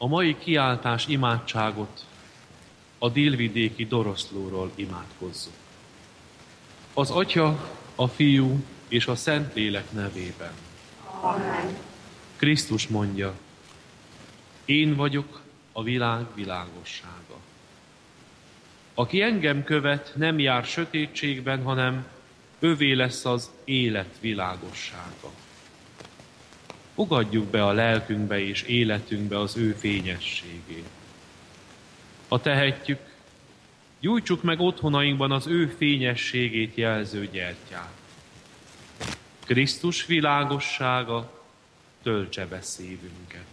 A mai kiáltás imádságot a délvidéki Doroszlóról imádkozzuk. Az Atya, a Fiú és a Szentlélek nevében. Amen. Krisztus mondja, én vagyok a világ világossága. Aki engem követ, nem jár sötétségben, hanem övé lesz az élet világossága. Fogadjuk be a lelkünkbe és életünkbe az ő fényességét. Ha tehetjük, gyújtsuk meg otthonainkban az ő fényességét jelző gyertyát. Krisztus világossága töltse be szívünket.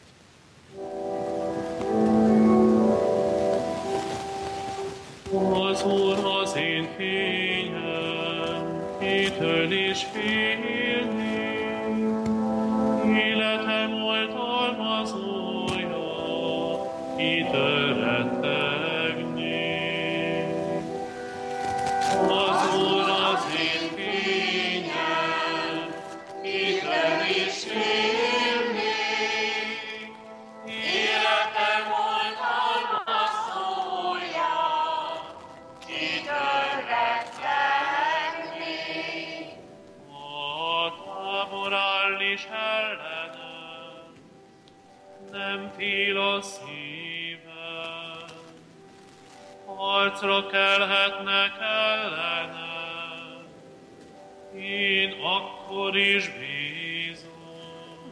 Az Úr az én fényem, kitől is félni, életem oltalmazója, kitől rettegni. Az Úr az én fényem, kitől is félni, életem oltalmazója, kitől rettegni. A tábor áll is ellenem, nem fél a szívem, harcra kelhetnek ellenem, én akkor is bízom.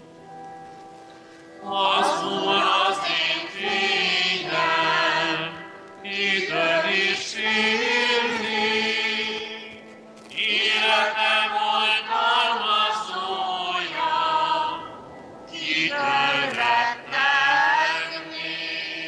Az Úr az én fényem, kitől is félni, életem oltalmazója, kitől rettegni.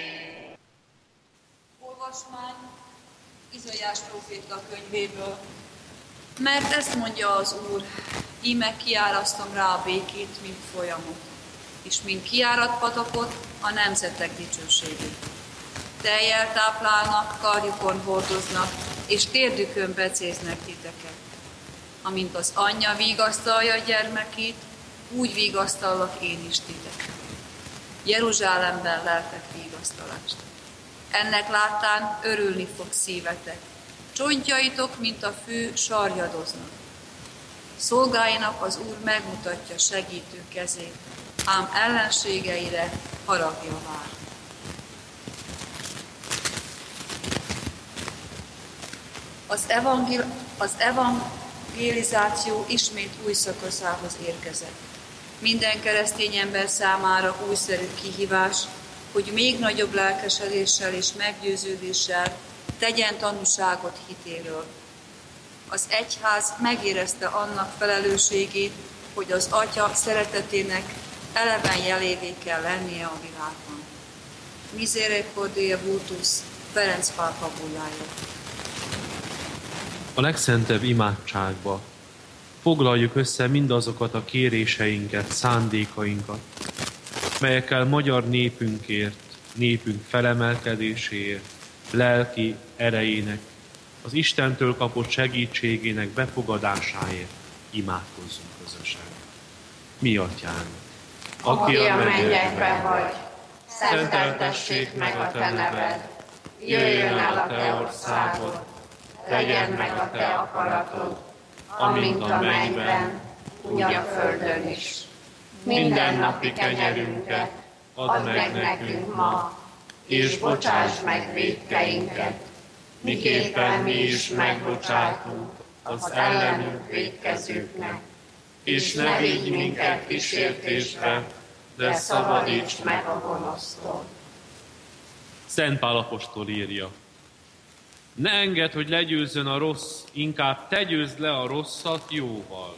Olvasmány Izaiás próféta könyvéből. Mert ezt mondja az Úr, íme kiárasztom rá a békét, mint folyamot, és mint kiáradt patakot a nemzetek dicsőségét. Tejjel táplálnak, karjukon hordoznak, és térdükön becéznek titeket. Amint az anyja vigasztalja a gyermekét, úgy vigasztallak én is titeket. Jeruzsálemben leltek vigasztalást. Ennek láttán örülni fog szívetek. Csontjaitok, mint a fű, sarjadoznak. Szolgáinak az Úr megmutatja segítő kezét, ám ellenségeire haragja vár. Az evangelizáció ismét új szakaszához érkezett. Minden keresztény ember számára újszerű kihívás, hogy még nagyobb lelkesedéssel és meggyőződéssel tegyen tanúságot hitéről. Az egyház megérezte annak felelősségét, hogy az Atya szeretetének eleven jelévé kell lennie a világban. Misericordiae Vultus, Ferenc pápa bullája. A legszentebb imádságba foglaljuk össze mindazokat a kéréseinket, szándékainkat, melyekkel magyar népünkért, népünk felemelkedéséért, lelki erejének, az Istentől kapott segítségének befogadásáért imádkozzunk közösen. Mi Atyánk, aki a mennyekben vagy, szenteltessék meg a te neved, jöjjön el a te országod, legyen meg a te akaratod, amint a mennyben, úgy a földön is. Mindennapi kenyerünket add meg nekünk ma, és bocsáss meg vétkeinket, miképpen mi is megbocsátunk az ellenünk vétkezőknek. És ne vigy minket kísértésbe, de szabadíts meg a gonosztól. Szent Pál apostol írja, ne engedd, hogy legyőzzön a rossz, inkább te győzd le a rosszat jóval.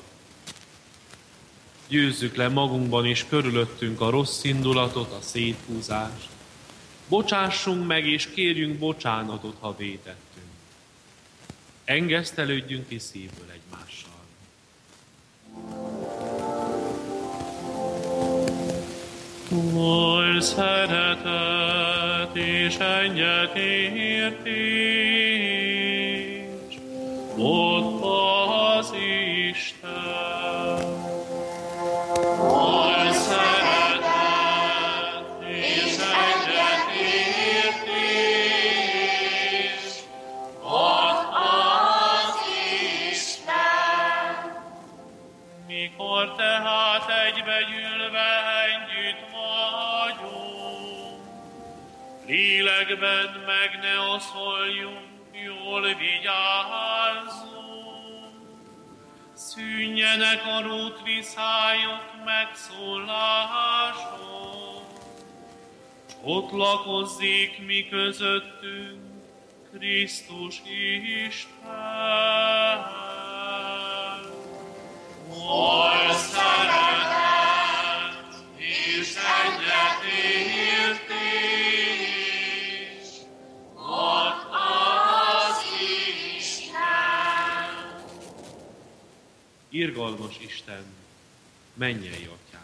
Győzzük le magunkban és körülöttünk a rossz indulatot, a széthúzást. Bocsássunk meg és kérjünk bocsánatot, ha vétettünk. Engesztelődjünk ki szívből egymással. Oly szeretet és egyetértés, ott az Isten. Oly szeretet és egyetértés, Lélekben meg ne asszoljunk, jól vigyázzunk. Szűnjenek a rótviszályok megszólások. Csatlakozzék mi közöttünk Krisztus Isten. Oly szeretet és egyetértés ad az Isten. Irgalmas Isten, mennyei Atyánk!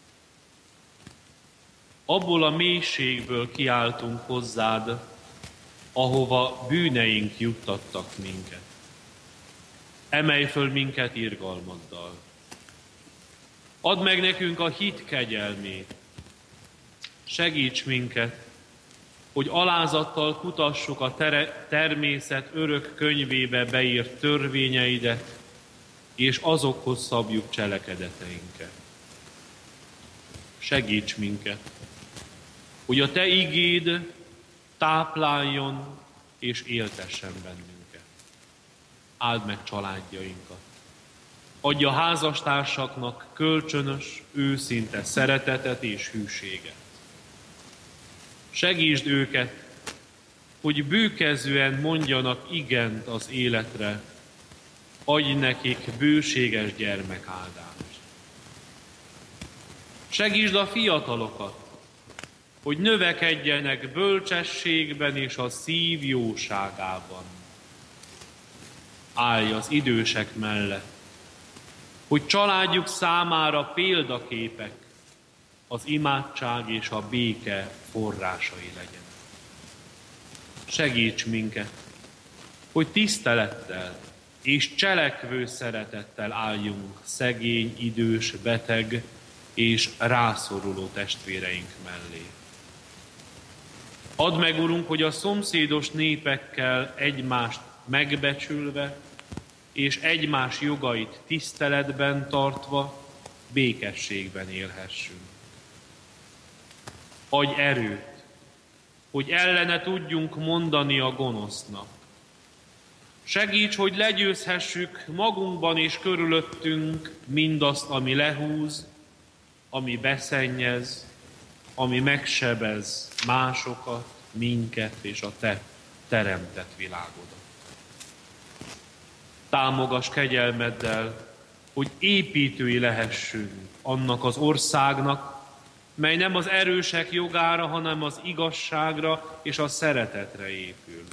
Abból a mélységből kiáltunk hozzád, ahova bűneink juttattak minket. Emelj föl minket irgalmaddal. Add meg nekünk a hit kegyelmét. Segíts minket, hogy alázattal kutassuk a természet örök könyvébe beírt törvényeidet, és azokhoz szabjuk cselekedeteinket. Segíts minket, hogy a Te igéd tápláljon és éltessen bennünket. Áld meg családjainkat. Adj a házastársaknak kölcsönös, őszinte szeretetet és hűséget. Segítsd őket, hogy bőkezűen mondjanak igent az életre, adj nekik bőséges gyermekáldást. Segítsd a fiatalokat, hogy növekedjenek bölcsességben és a szív jóságában. Állj az idősek mellett, hogy családjuk számára példaképek, az imádság és a béke forrásai legyenek. Segíts minket, hogy tisztelettel és cselekvő szeretettel álljunk szegény, idős, beteg és rászoruló testvéreink mellé. Add meg, Urunk, hogy a szomszédos népekkel egymást megbecsülve és egymás jogait tiszteletben tartva békességben élhessünk. Adj erőt, hogy ellene tudjunk mondani a gonosznak. Segíts, hogy legyőzhessük magunkban és körülöttünk mindazt, ami lehúz, ami beszennyez, ami megsebez másokat, minket és a Te teremtett világodat. Támogass kegyelmeddel, hogy építői lehessünk annak az országnak, mely nem az erősek jogára, hanem az igazságra és a szeretetre épül.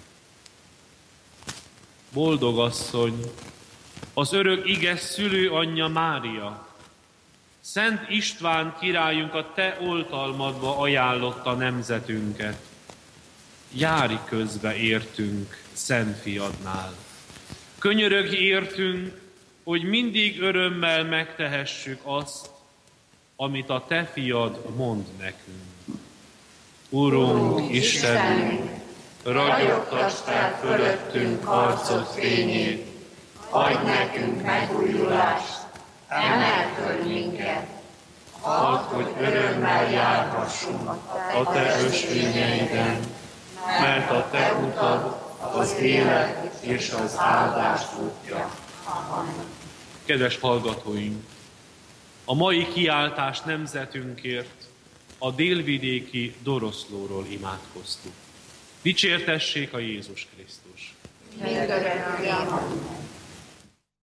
Boldog asszony, az örök ige szülőanyja Mária, Szent István királyunk a te oltalmadba ajánlotta nemzetünket. Járj közbe értünk, Szent Fiadnál. Könyörögj értünk, hogy mindig örömmel megtehessük azt, amit a te fiad mond nekünk. Urunk, Istenünk, ragyogtasd fel fölöttünk arcod fényét, adj nekünk megújulást, emeld föl minket, add, hogy örömmel járhassunk a te ösvényeiden, mert a te utad az élet és az áldás útja. Kedves hallgatóink, a mai kiáltás nemzetünkért a délvidéki Doroszlóról imádkoztuk. Dicsértessék a Jézus Krisztus! Mindörökké.